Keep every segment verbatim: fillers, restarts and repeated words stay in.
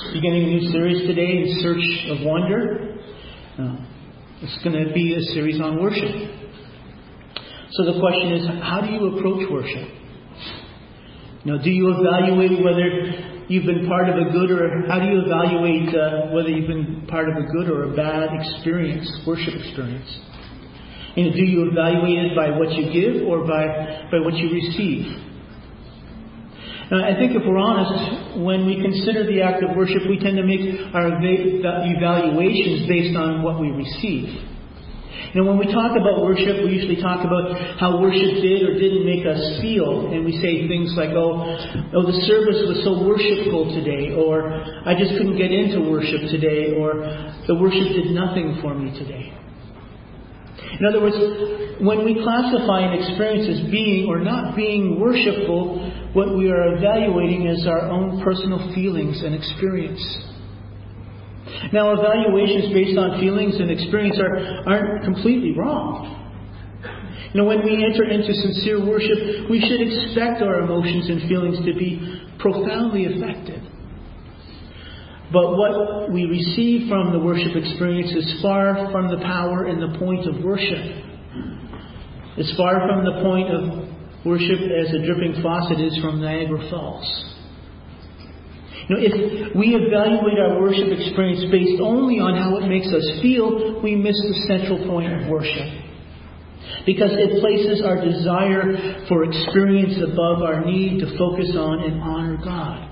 beginning a new series today, In Search of Wonder. Uh, it's going to be a series on worship. So the question is, how do you approach worship? Now, do you evaluate whether you've been part of a good, or how do you evaluate uh, whether you've been part of a good or a bad experience, worship experience? And do you evaluate it by what you give or by, by what you receive? Now, I think if we're honest, when we consider the act of worship, we tend to make our evaluations based on what we receive. You know, when we talk about worship, we usually talk about how worship did or didn't make us feel. And we say things like, oh, oh, the service was so worshipful today. Or, I just couldn't get into worship today. Or, the worship did nothing for me today. In other words, when we classify an experience as being or not being worshipful, what we are evaluating is our own personal feelings and experience. Now, evaluations based on feelings and experience are, aren't completely wrong. You know, when we enter into sincere worship, we should expect our emotions and feelings to be profoundly affected. But what we receive from the worship experience is far from the power and the point of worship. It's far from the point of worship as a dripping faucet is from Niagara Falls. You know, if we evaluate our worship experience based only on how it makes us feel, we miss the central point of worship. Because it places our desire for experience above our need to focus on and honor God.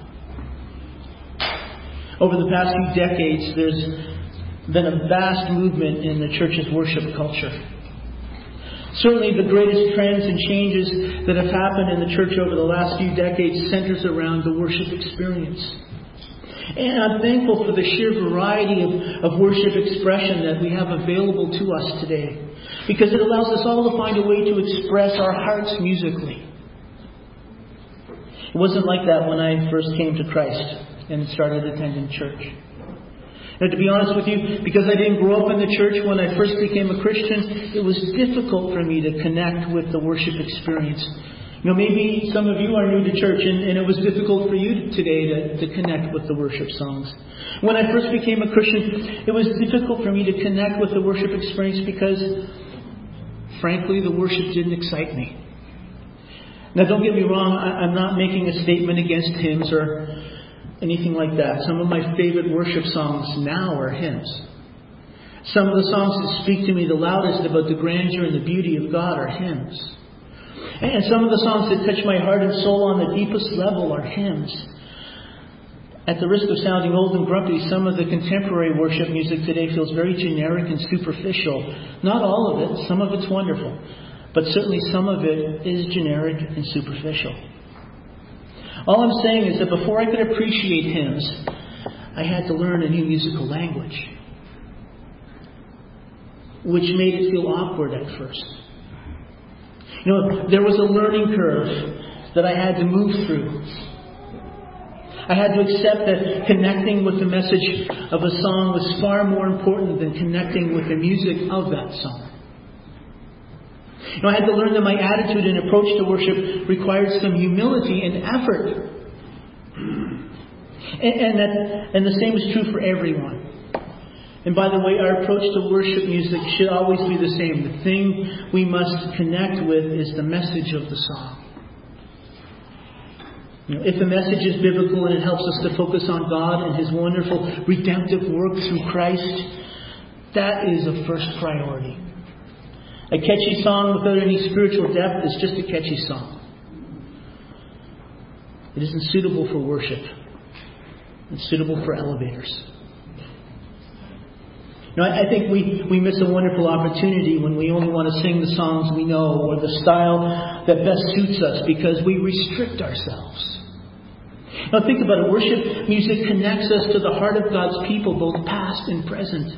Over the past few decades, there's been a vast movement in the church's worship culture. Certainly the greatest trends and changes that have happened in the church over the last few decades centers around the worship experience. And I'm thankful for the sheer variety of, of worship expression that we have available to us today, because it allows us all to find a way to express our hearts musically. It wasn't like that when I first came to Christ and started attending church. Now, to be honest with you, because I didn't grow up in the church when I first became a Christian, it was difficult for me to connect with the worship experience. You know, maybe some of you are new to church, and, and it was difficult for you today to, to connect with the worship songs. When I first became a Christian, it was difficult for me to connect with the worship experience because, frankly, the worship didn't excite me. Now, don't get me wrong, I, I'm not making a statement against hymns or anything like that. Some of my favorite worship songs now are hymns. Some of the songs that speak to me the loudest about the grandeur and the beauty of God are hymns. And some of the songs that touch my heart and soul on the deepest level are hymns. At the risk of sounding old and grumpy, some of the contemporary worship music today feels very generic and superficial. Not all of it. Some of it's wonderful. But certainly some of it is generic and superficial. All I'm saying is that before I could appreciate hymns, I had to learn a new musical language, which made it feel awkward at first. You know, there was a learning curve that I had to move through. I had to accept that connecting with the message of a song was far more important than connecting with the music of that song. You know, I had to learn that my attitude and approach to worship required some humility and effort. And, and, that, and the same is true for everyone. And by the way, our approach to worship music should always be the same. The thing we must connect with is the message of the song. You know, if the message is biblical and it helps us to focus on God and His wonderful redemptive work through Christ, that is a first priority. A catchy song without any spiritual depth is just a catchy song. It isn't suitable for worship. It's suitable for elevators. Now, I think we, we miss a wonderful opportunity when we only want to sing the songs we know or the style that best suits us because we restrict ourselves. Now, think about it. Worship music connects us to the heart of God's people, both past and present.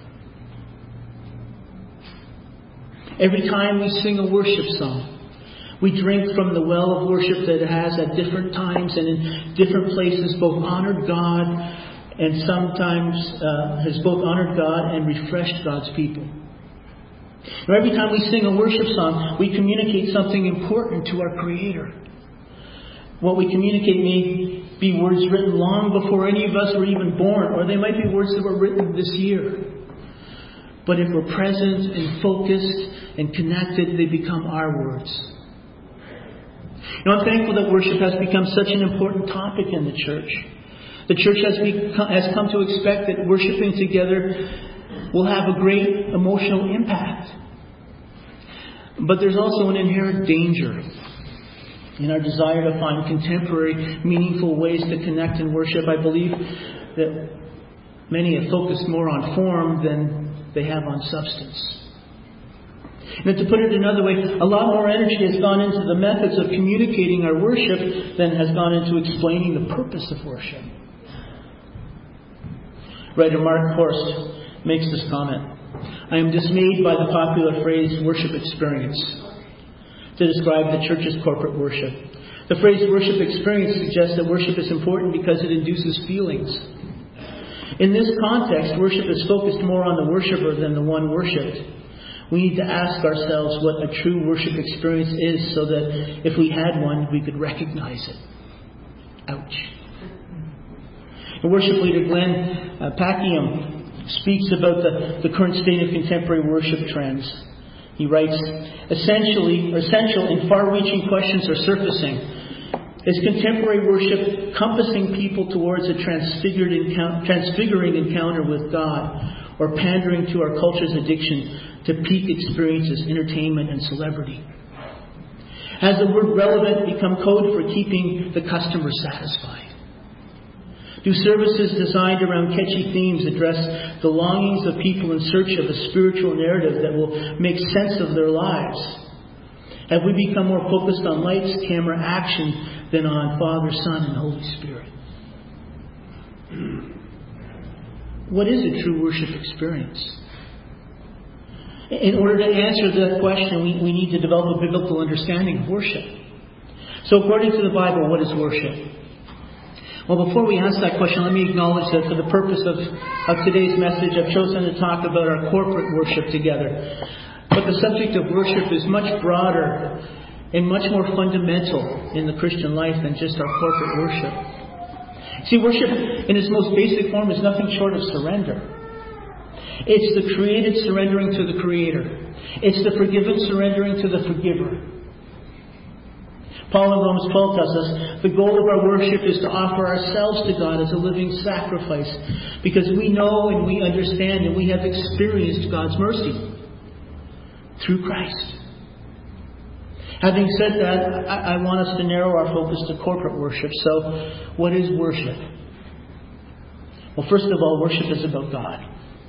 Every time we sing a worship song, we drink from the well of worship that it has at different times and in different places both honored God and sometimes uh, has both honored God and refreshed God's people. Now, every time we sing a worship song, we communicate something important to our Creator. What we communicate may be words written long before any of us were even born, or they might be words that were written this year. But if we're present and focused and connected, they become our words. You know, I'm thankful that worship has become such an important topic in the church. The church has, become, has come to expect that worshiping together will have a great emotional impact. But there's also an inherent danger in our desire to find contemporary, meaningful ways to connect and worship. I believe that many have focused more on form than they have on substance. And to put it another way, a lot more energy has gone into the methods of communicating our worship than has gone into explaining the purpose of worship. Writer Mark Horst makes this comment: "I am dismayed by the popular phrase worship experience to describe the church's corporate worship. The phrase worship experience suggests that worship is important because it induces feelings. In this context, worship is focused more on the worshiper than the one worshipped. We need to ask ourselves what a true worship experience is so that if we had one, we could recognize it." Ouch. The worship leader Glenn uh, Packiam speaks about the, the current state of contemporary worship trends. He writes, Essentially, essential and far-reaching questions are surfacing. Is contemporary worship compassing people towards a transfigured encount- transfiguring encounter with God, or pandering to our culture's addiction to peak experiences, entertainment, and celebrity? Has the word relevant become code for keeping the customer satisfied? Do services designed around catchy themes address the longings of people in search of a spiritual narrative that will make sense of their lives? Have we become more focused on lights, camera, action than on Father, Son, and Holy Spirit? What is a true worship experience? In order to answer that question, we, we need to develop a biblical understanding of worship. So according to the Bible, what is worship? Well, before we answer that question, let me acknowledge that for the purpose of, of today's message, I've chosen to talk about our corporate worship together. But the subject of worship is much broader and much more fundamental in the Christian life than just our corporate worship. See, worship in its most basic form is nothing short of surrender. It's the created surrendering to the Creator. It's the forgiven surrendering to the Forgiver. Paul in Romans twelve tells us the goal of our worship is to offer ourselves to God as a living sacrifice because we know and we understand and we have experienced God's mercy through Christ. Having said that, I, I want us to narrow our focus to corporate worship. So, what is worship? Well, first of all, worship is about God.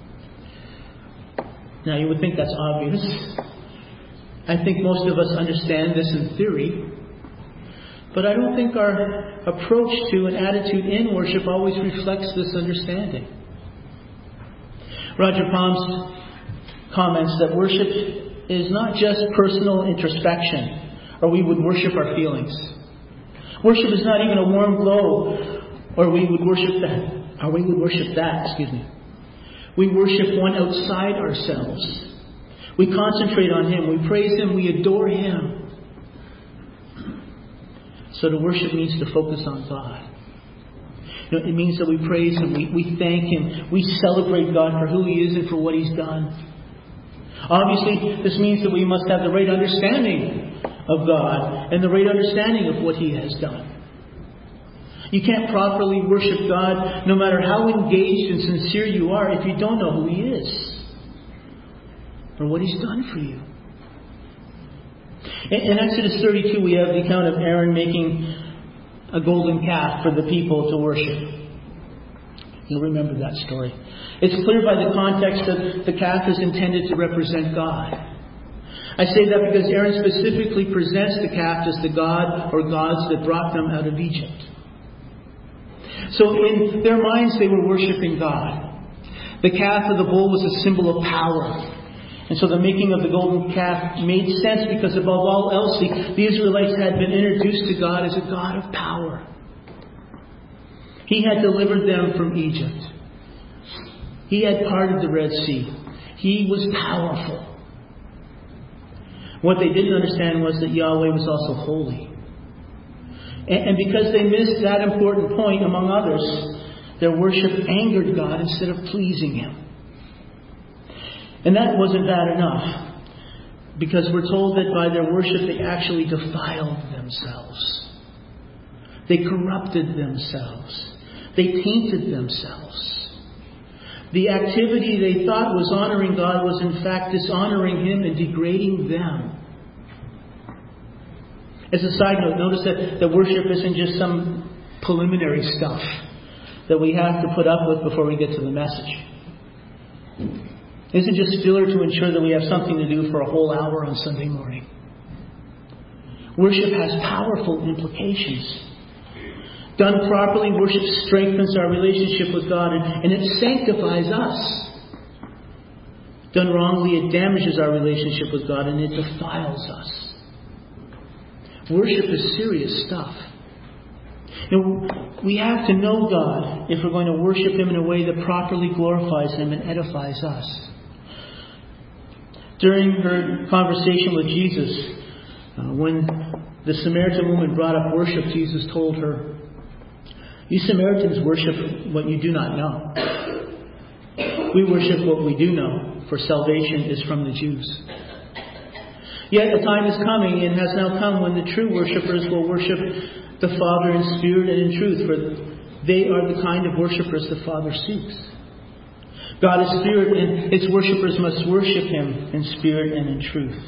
Now, you would think that's obvious. I think most of us understand this in theory. But I don't think our approach to and attitude in worship always reflects this understanding. Roger Palms comments that worship is not just personal introspection, or we would worship our feelings. Worship is not even a warm glow, or we would worship that, or we would worship that, excuse me. We worship one outside ourselves. We concentrate on Him, we praise Him, we adore Him. So to worship means to focus on God. You know, it means that we praise Him, we, we thank Him, we celebrate God for who He is and for what He's done. Obviously, this means that we must have the right understanding of God and the right understanding of what He has done. You can't properly worship God no matter how engaged and sincere you are if you don't know who He is or what He's done for you. In Exodus thirty-two, we have the account of Aaron making a golden calf for the people to worship. You'll remember that story. It's clear by the context that the calf is intended to represent God. I say that because Aaron specifically presents the calf as the god or gods that brought them out of Egypt. So in their minds, they were worshiping God. The calf or the bull was a symbol of power. And so the making of the golden calf made sense because above all else, the, the Israelites had been introduced to God as a God of power. He had delivered them from Egypt. He had parted the Red Sea. He was powerful. What they didn't understand was that Yahweh was also holy. And because they missed that important point, among others, their worship angered God instead of pleasing Him. And that wasn't bad enough, because we're told that by their worship they actually defiled themselves. They corrupted themselves. They tainted themselves. The activity they thought was honoring God was in fact dishonoring Him and degrading them. As a side note, notice that, that worship isn't just some preliminary stuff that we have to put up with before we get to the message. It isn't just filler to ensure that we have something to do for a whole hour on Sunday morning. Worship has powerful implications. Done properly, worship strengthens our relationship with God and, and it sanctifies us. Done wrongly, it damages our relationship with God and it defiles us. Worship is serious stuff. You know, we have to know God if we're going to worship Him in a way that properly glorifies Him and edifies us. During her conversation with Jesus, uh, when the Samaritan woman brought up worship, Jesus told her, "You Samaritans worship what you do not know. We worship what we do know, for salvation is from the Jews. Yet a time is coming and has now come when the true worshippers will worship the Father in spirit and in truth, for they are the kind of worshippers the Father seeks. God is spirit, and its worshippers must worship Him in spirit and in truth."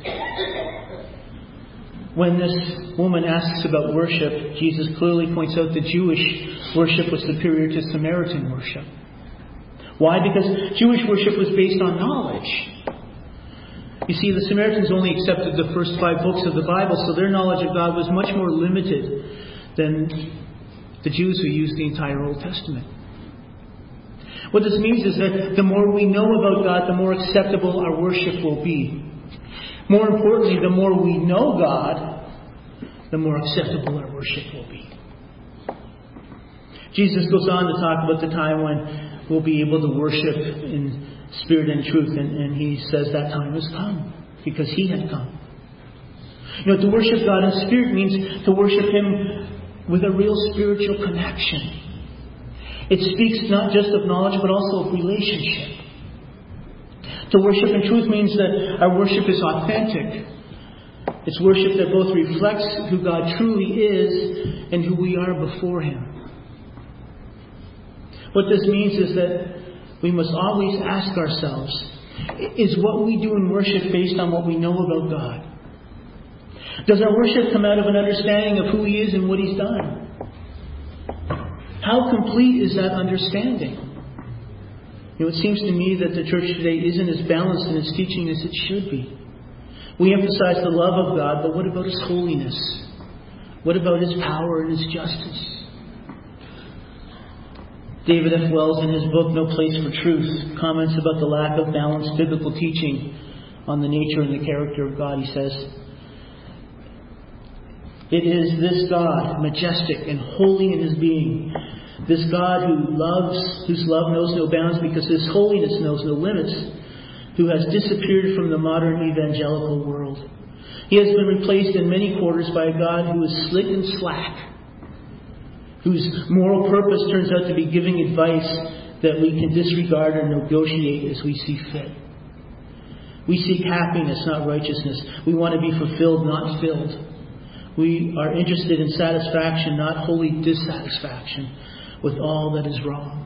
When this woman asks about worship, Jesus clearly points out that Jewish worship was superior to Samaritan worship. Why? Because Jewish worship was based on knowledge. You see, the Samaritans only accepted the first five books of the Bible, so their knowledge of God was much more limited than the Jews who used the entire Old Testament. What this means is that the more we know about God, the more acceptable our worship will be. More importantly, the more we know God, the more acceptable our worship will be. Jesus goes on to talk about the time when we'll be able to worship in spirit and truth, and, and He says that time has come because He had come. You know, to worship God in spirit means to worship Him with a real spiritual connection. It speaks not just of knowledge, but also of relationship. To worship in truth means that our worship is authentic. It's worship that both reflects who God truly is and who we are before Him. What this means is that we must always ask ourselves, is what we do in worship based on what we know about God? Does our worship come out of an understanding of who He is and what He's done? How complete is that understanding? You know, it seems to me that the church today isn't as balanced in its teaching as it should be. We emphasize the love of God, but what about His holiness? What about His power and His justice? David F. Wells, in his book No Place for Truth, comments about the lack of balanced biblical teaching on the nature and the character of God. He says, "It is this God, majestic and holy in His being, this God who loves, whose love knows no bounds because His holiness knows no limits, who has disappeared from the modern evangelical world. He has been replaced in many quarters by a God who is slick and slack, whose moral purpose turns out to be giving advice that we can disregard or negotiate as we see fit. We seek happiness, not righteousness. We want to be fulfilled, not filled. We are interested in satisfaction, not holy dissatisfaction with all that is wrong."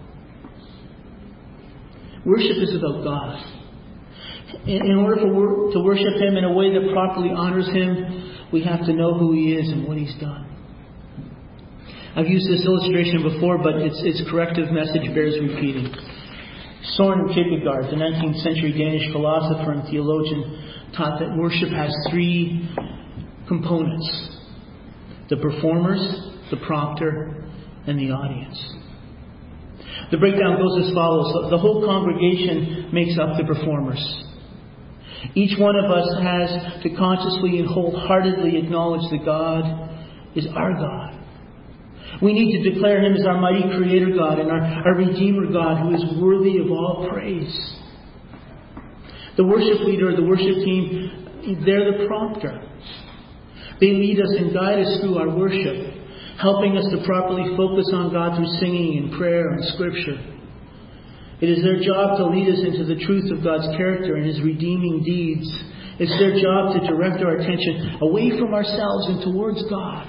Worship is about God. In order for to worship Him in a way that properly honors Him, we have to know who He is and what He's done. I've used this illustration before, but its, its corrective message bears repeating. Søren Kierkegaard, the nineteenth century Danish philosopher and theologian, taught that worship has three components: the performers, the prompter, and the audience. The breakdown goes as follows. The whole congregation makes up the performers. Each one of us has to consciously and wholeheartedly acknowledge that God is our God. We need to declare Him as our mighty Creator God and our, our Redeemer God who is worthy of all praise. The worship leader, the worship team, they're the prompter. They lead us and guide us through our worship. helping us to properly focus on God through singing and prayer and Scripture. It is their job to lead us into the truth of God's character and His redeeming deeds. It's their job to direct our attention away from ourselves and towards God.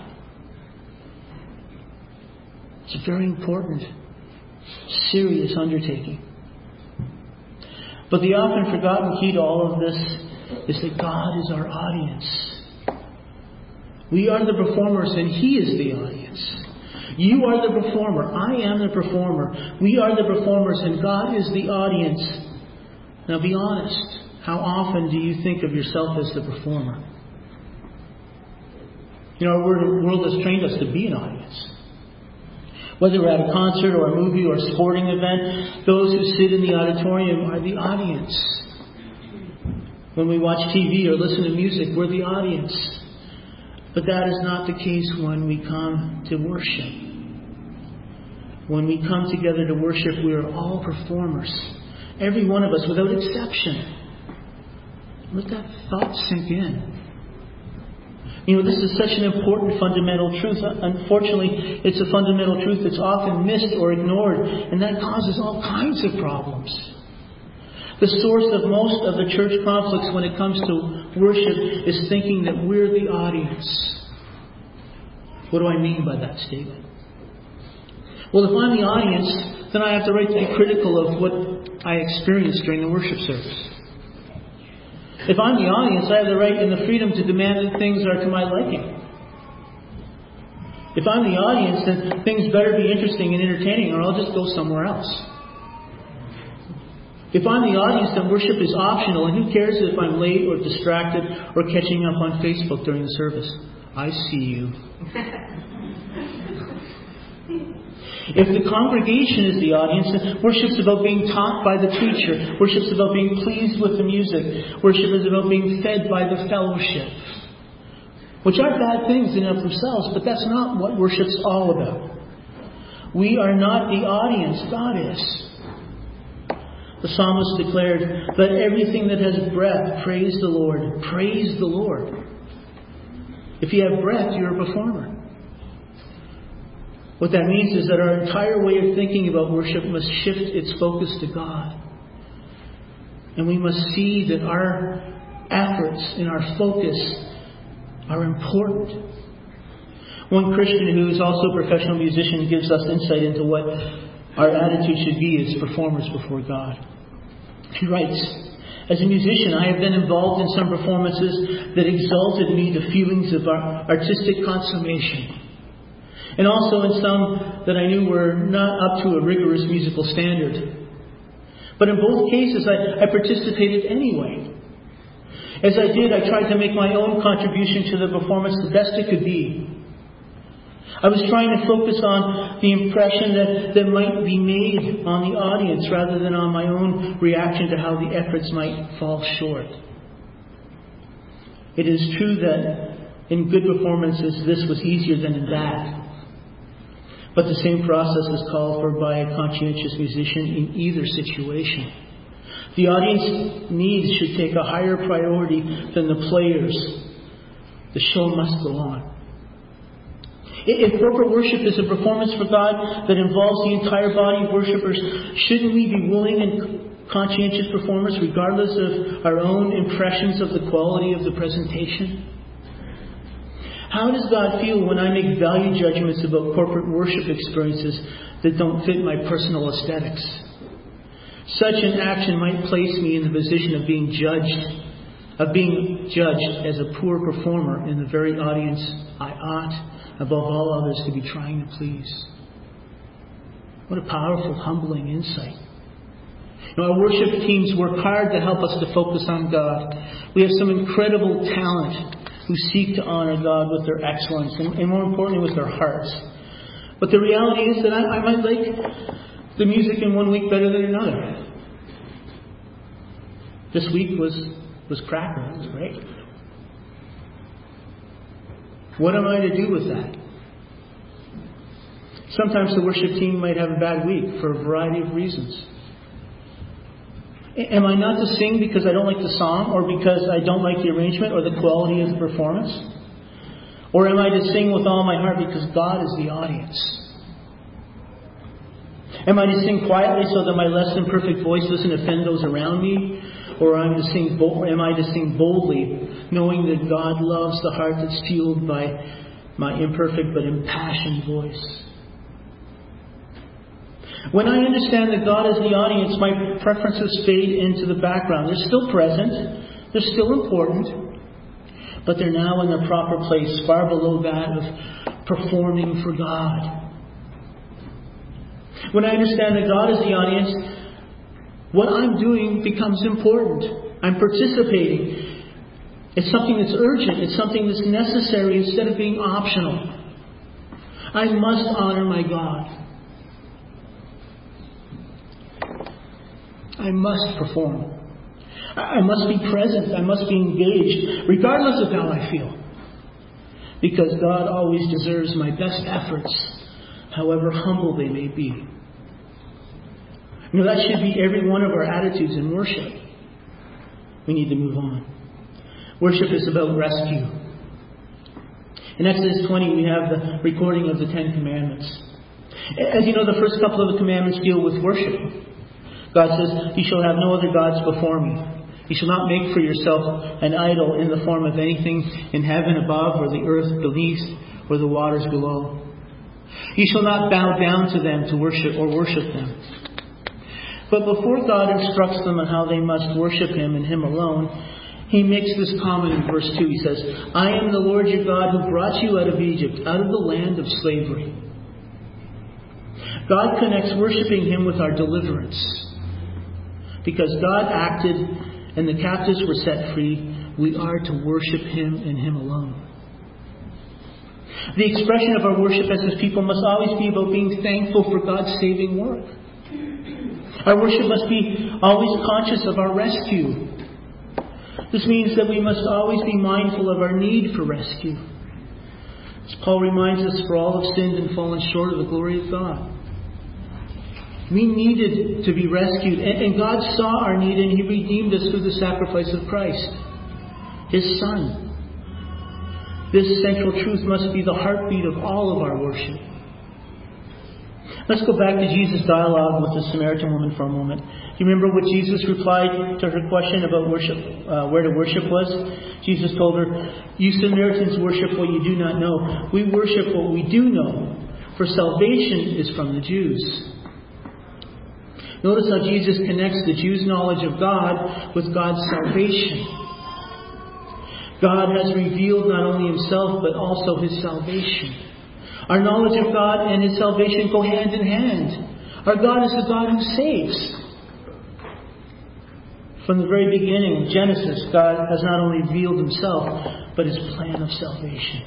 It's a very important, serious undertaking. But the often forgotten key to all of this is that God is our audience. We are the performers and He is the audience. You are the performer. I am the performer. We are the performers and God is the audience. Now be honest. How often do you think of yourself as the performer? You know, our world has trained us to be an audience. Whether we're at a concert or a movie or a sporting event, those who sit in the auditorium are the audience. When we watch T V or listen to music, we're the audience. But that is not the case when we come to worship. When we come together to worship, we are all performers. Every one of us, without exception. Let that thought sink in. You know, this is such an important fundamental truth. Unfortunately, it's a fundamental truth that's often missed or ignored, and that causes all kinds of problems. The source of most of the church conflicts when it comes to worship is thinking that we're the audience. What do I mean by that statement? Well, if I'm the audience, then I have the right to be critical of what I experienced during the worship service. If I'm the audience, I have the right and the freedom to demand that things are to my liking. If I'm the audience, then things better be interesting and entertaining, or I'll just go somewhere else. If I'm the audience, then worship is optional, and who cares if I'm late or distracted or catching up on Facebook during the service? I see you. If the congregation is the audience, then worship's about being taught by the preacher. Worship's about being pleased with the music. Worship is about being fed by the fellowship. Which aren't bad things in and of themselves, but that's not what worship's all about. We are not the audience, God is. The psalmist declared, "Let everything that has breath praise the Lord." Praise the Lord. If you have breath, you're a performer. What that means is that our entire way of thinking about worship must shift its focus to God. And we must see that our efforts and our focus are important. One Christian who is also a professional musician gives us insight into what our attitude should be as performers before God. He writes, "As a musician, I have been involved in some performances that exalted me to feelings of artistic consummation. And also in some that I knew were not up to a rigorous musical standard. But in both cases, I, I participated anyway. As I did, I tried to make my own contribution to the performance the best it could be. I was trying to focus on the impression that, that might be made on the audience rather than on my own reaction to how the efforts might fall short. It is true that in good performances, this was easier than in bad. But the same process is called for by a conscientious musician in either situation. The audience needs should take a higher priority than the players. The show must go on. If corporate worship is a performance for God that involves the entire body of worshippers, shouldn't we be willing and conscientious performers regardless of our own impressions of the quality of the presentation? How does God feel when I make value judgments about corporate worship experiences that don't fit my personal aesthetics? Such an action might place me in the position of being judged, of being judged as a poor performer in the very audience I ought, above all others, to be trying to please. What a powerful, humbling insight. You know, our worship teams work hard to help us to focus on God. We have some incredible talent who seek to honor God with their excellence and, and more importantly with their hearts. But the reality is that I, I might like the music in one week better than another. This week was, was cracker. That was great. What am I to do with that? Sometimes the worship team might have a bad week for a variety of reasons. Am I not to sing because I don't like the song, or because I don't like the arrangement or the quality of the performance? Or am I to sing with all my heart because God is the audience? Am I to sing quietly so that my less than perfect voice doesn't offend those around me? Or am I to sing, am I to sing boldly, knowing that God loves the heart that's fueled by my imperfect but impassioned voice? When I understand that God is the audience, my preferences fade into the background. They're still present. They're still important. But they're now in their proper place, far below that of performing for God. When I understand that God is the audience, what I'm doing becomes important. I'm participating. It's something that's urgent. It's something that's necessary instead of being optional. I must honor my God. I must perform. I must be present. I must be engaged, regardless of how I feel. Because God always deserves my best efforts, however humble they may be. You know, that should be every one of our attitudes in worship. We need to move on. Worship is about rescue. In Exodus twenty, we have the recording of the Ten Commandments. As you know, the first couple of the commandments deal with worship. God says, "You shall have no other gods before me. You shall not make for yourself an idol in the form of anything in heaven above or the earth beneath or the waters below. You shall not bow down to them to worship or worship them." But before God instructs them on how they must worship Him and Him alone, He makes this comment in verse two. He says, "I am the Lord your God who brought you out of Egypt, out of the land of slavery." God connects worshiping Him with our deliverance. Because God acted and the captives were set free, we are to worship Him and Him alone. The expression of our worship as His people must always be about being thankful for God's saving work. Our worship must be always conscious of our rescue. This means that we must always be mindful of our need for rescue. As Paul reminds us, for all have sinned and fallen short of the glory of God. We needed to be rescued, and God saw our need, and He redeemed us through the sacrifice of Christ, His Son. This central truth must be the heartbeat of all of our worship. Let's go back to Jesus' dialogue with the Samaritan woman for a moment. Do you remember what Jesus replied to her question about worship, uh, where to worship was? Jesus told her, "You Samaritans worship what you do not know. We worship what we do know, for salvation is from the Jews." Notice how Jesus connects the Jews' knowledge of God with God's salvation. God has revealed not only Himself, but also His salvation. Our knowledge of God and His salvation go hand in hand. Our God is the God who saves. From the very beginning, Genesis, God has not only revealed Himself, but His plan of salvation.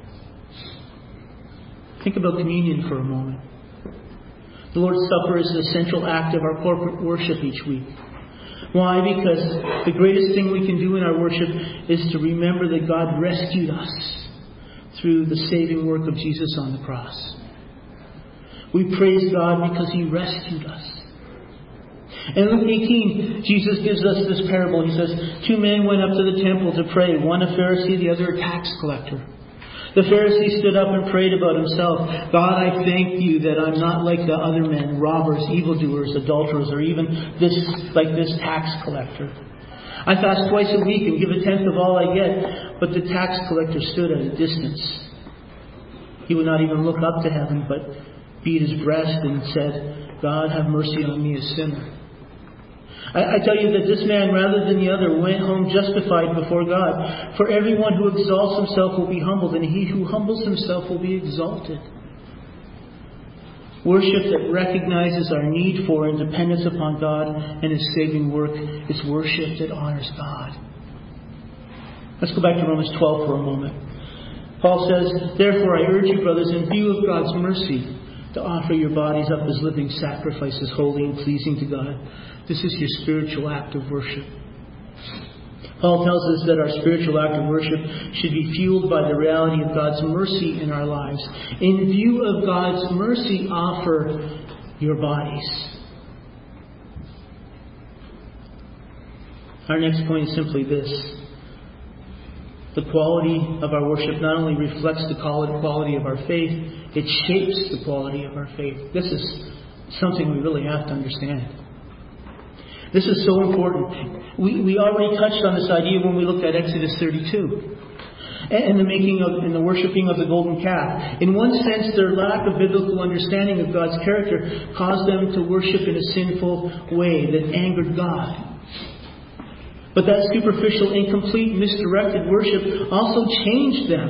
Think about communion for a moment. The Lord's Supper is the central act of our corporate worship each week. Why? Because the greatest thing we can do in our worship is to remember that God rescued us through the saving work of Jesus on the cross. We praise God because He rescued us. In Luke eighteen, Jesus gives us this parable. He says, two men went up to the temple to pray, one a Pharisee, the other a tax collector. The Pharisee stood up and prayed about himself. "God, I thank you that I'm not like the other men, robbers, evildoers, adulterers, or even this like this tax collector. I fast twice a week and give a tenth of all I get." But the tax collector stood at a distance. He would not even look up to heaven, but beat his breast and said, "God, have mercy on me, a sinner." I, I tell you that this man, rather than the other, went home justified before God. For everyone who exalts himself will be humbled, and he who humbles himself will be exalted. Worship that recognizes our need for and dependence upon God and His saving work is worship that honors God. Let's go back to Romans twelve for a moment. Paul says, "Therefore I urge you, brothers, in view of God's mercy, to offer your bodies up as living sacrifices, holy and pleasing to God. This is your spiritual act of worship." Paul tells us that our spiritual act of worship should be fueled by the reality of God's mercy in our lives. In view of God's mercy, offer your bodies. Our next point is simply this. The quality of our worship not only reflects the quality of our faith, it shapes the quality of our faith. This is something we really have to understand. This is so important. We, we already touched on this idea when we looked at Exodus thirty-two. And the making of and the worshipping of the golden calf. In one sense, their lack of biblical understanding of God's character caused them to worship in a sinful way that angered God. But that superficial, incomplete, misdirected worship also changed them.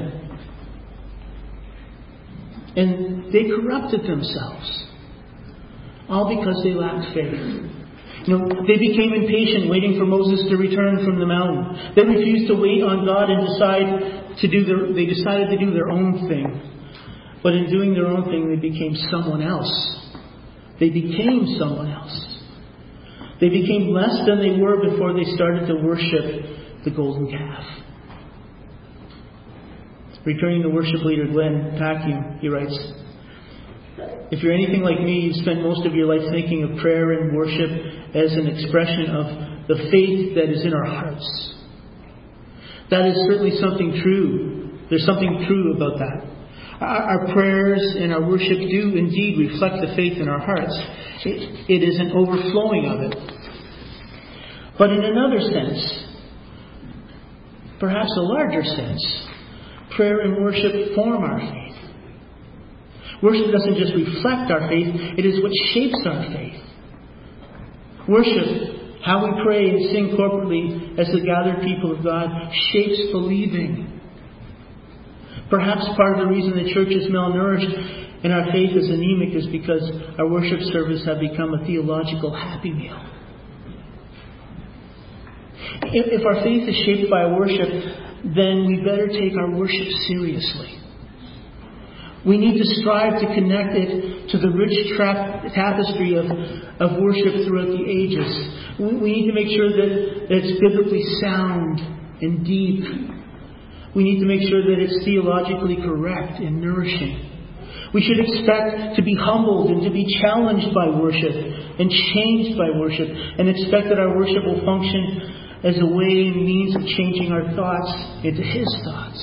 And they corrupted themselves. All because they lacked faith. You know, they became impatient, waiting for Moses to return from the mountain. They refused to wait on God and decide to do their. They decided to do their own thing. But in doing their own thing, they became someone else. They became someone else. They became less than they were before they started to worship the golden calf. Returning to worship leader Glenn Pacquiao, he writes, "If you're anything like me, you've spent most of your life thinking of prayer and worship as an expression of the faith that is in our hearts. That is certainly something true. There's something true about that. Our, our prayers and our worship do indeed reflect the faith in our hearts. It, it is an overflowing of it. But in another sense, perhaps a larger sense, prayer and worship form our faith. Worship doesn't just reflect our faith, it is what shapes our faith. Worship, how we pray and sing corporately as the gathered people of God, shapes believing. Perhaps part of the reason the church is malnourished and our faith is anemic is because our worship service have become a theological happy meal. If our faith is shaped by worship, then we better take our worship seriously. We need to strive to connect it to the rich tra- tapestry of, of worship throughout the ages. We, we need to make sure that, that it's biblically sound and deep. We need to make sure that it's theologically correct and nourishing. We should expect to be humbled and to be challenged by worship and changed by worship, and expect that our worship will function as a way and means of changing our thoughts into His thoughts.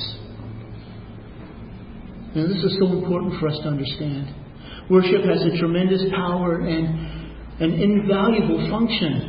Now, this is so important for us to understand. Worship has a tremendous power and an invaluable function,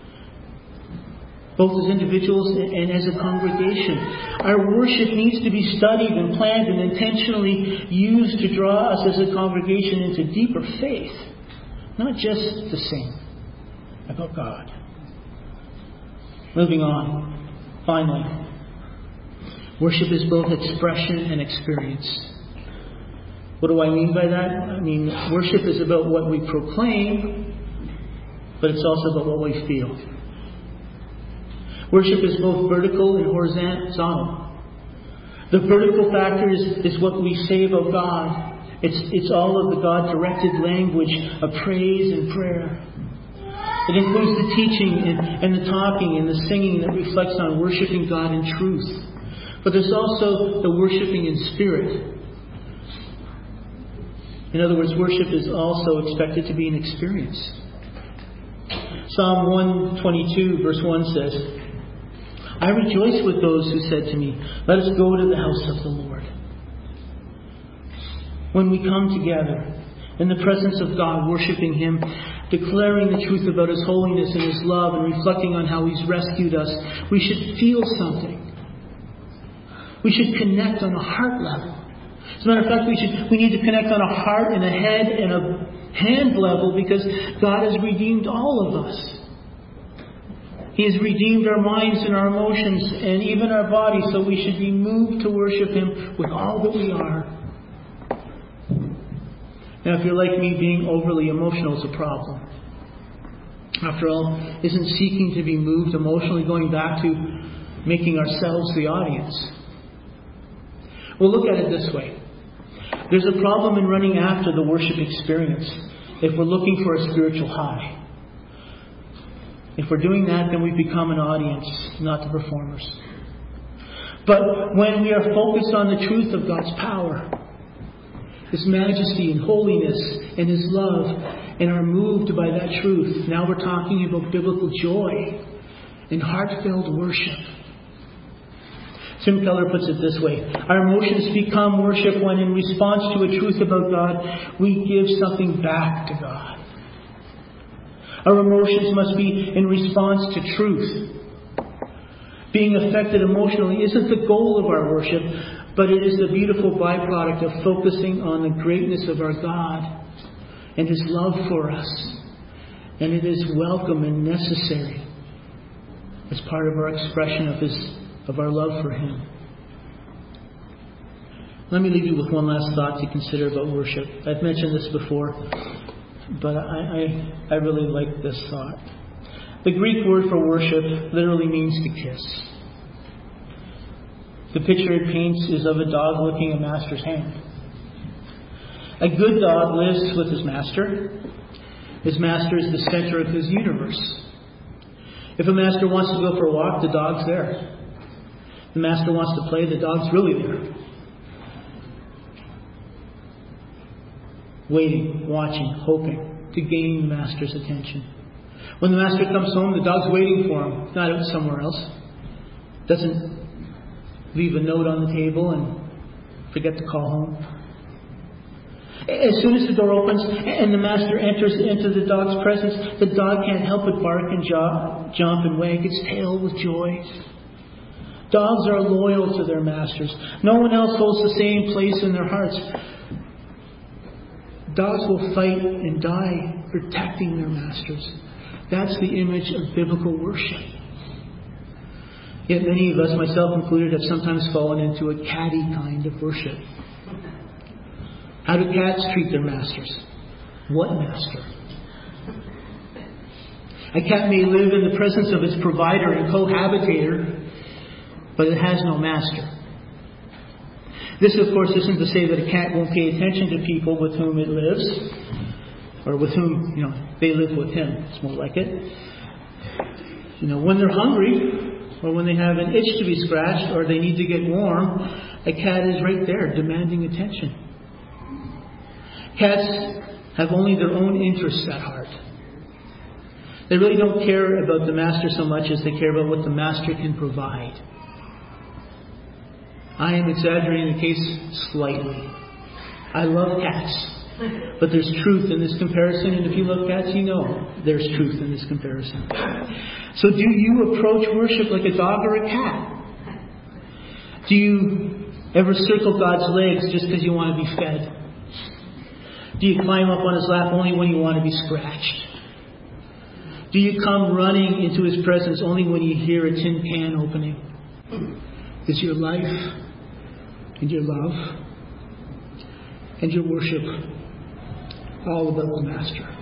both as individuals and as a congregation. Our worship needs to be studied and planned and intentionally used to draw us as a congregation into deeper faith, not just to sing about God. Moving on, finally, worship is both expression and experience. What do I mean by that? I mean, worship is about what we proclaim, but it's also about what we feel. Worship is both vertical and horizontal. The vertical factor is, is what we say about God. It's, it's all of the God-directed language of praise and prayer. It includes the teaching and, and the talking and the singing that reflects on worshiping God in truth. But there's also the worshiping in spirit. In other words, worship is also expected to be an experience. Psalm one twenty-two verse one says, "I rejoice with those who said to me, 'Let us go to the house of the Lord.'" When we come together in the presence of God, worshiping Him, declaring the truth about His holiness and His love, and reflecting on how He's rescued us, we should feel something. We should connect on a heart level. As a matter of fact, we should we need to connect on a heart and a head and a hand level, because God has redeemed all of us. He has redeemed our minds and our emotions and even our bodies, so we should be moved to worship Him with all that we are. Now, if you're like me, being overly emotional is a problem. After all, isn't seeking to be moved emotionally going back to making ourselves the audience? Well, look at it this way. There's a problem in running after the worship experience if we're looking for a spiritual high. If we're doing that, then we become an audience, not the performers. But when we are focused on the truth of God's power, His majesty and holiness and His love, and are moved by that truth, now we're talking about biblical joy and heartfelt worship. As Tim Keller puts it this way: our emotions become worship when, in response to a truth about God, we give something back to God. Our emotions must be in response to truth. Being affected emotionally isn't the goal of our worship, but it is the beautiful byproduct of focusing on the greatness of our God and His love for us. And it is welcome and necessary as part of our expression of His of our love for Him. Let me leave you with one last thought to consider about worship. I've mentioned this before, but I, I, I really like this thought. The Greek word for worship literally means to kiss. The picture it paints is of a dog licking a master's hand. A good dog lives with his master. His master is the center of his universe. If a master wants to go for a walk, the dog's there. If the master wants to play, the dog's really there. Waiting, watching, hoping to gain the master's attention. When the master comes home, the dog's waiting for him. It's not out somewhere else. Doesn't leave a note on the table and forget to call home. As soon as the door opens and the master enters into the dog's presence, the dog can't help but bark and jump and wag its tail with joy. Dogs are loyal to their masters. No one else holds the same place in their hearts. Dogs will fight and die protecting their masters. That's the image of biblical worship. Yet many of us, myself included, have sometimes fallen into a catty kind of worship. How do cats treat their masters? What master? A cat may live in the presence of its provider and cohabitator, but it has no master. This, of course, isn't to say that a cat won't pay attention to people with whom it lives, or with whom, you know, they live with him. It's more like it. You know, when they're hungry, or when they have an itch to be scratched, or they need to get warm, a cat is right there, demanding attention. Cats have only their own interests at heart. They really don't care about the master so much as they care about what the master can provide. I am exaggerating the case slightly. I love cats, but there's truth in this comparison, and if you love cats, you know there's truth in this comparison. So do you approach worship like a dog or a cat? Do you ever circle God's legs just because you want to be fed? Do you climb up on His lap only when you want to be scratched? Do you come running into His presence only when you hear a tin can opening? Is your life and your love and your worship all about the Master?